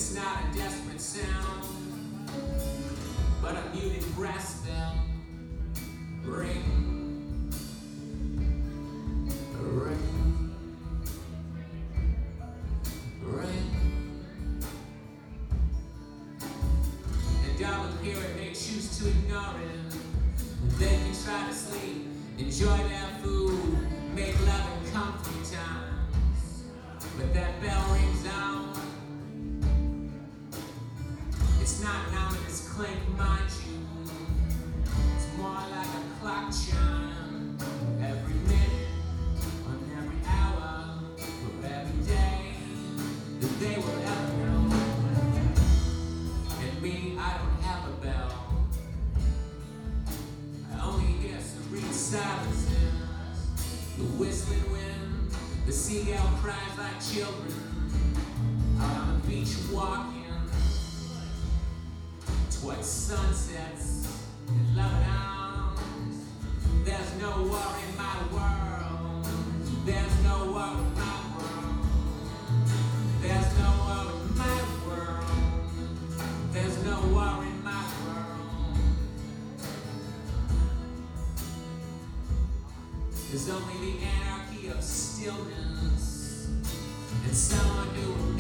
It's not a desperate sound, but a muted brass bell. Ring, ring, ring. And darling, hear it, they choose to ignore it. They can try to sleep, enjoy their food, make love in comfy times. But that bell rings out. It's not an ominous clink, mind you. It's more like a clock chime. Every minute, on every hour, for every day that they will ever know. And me, I don't have a bell. I only hear serene silences. The whistling wind, the seagull cries like children out on the beach walking towards sunsets and love arms. There's no war in my world. There's no war in my world. There's no war in my world. There's no war in my world. There's only the anarchy of stillness and someone who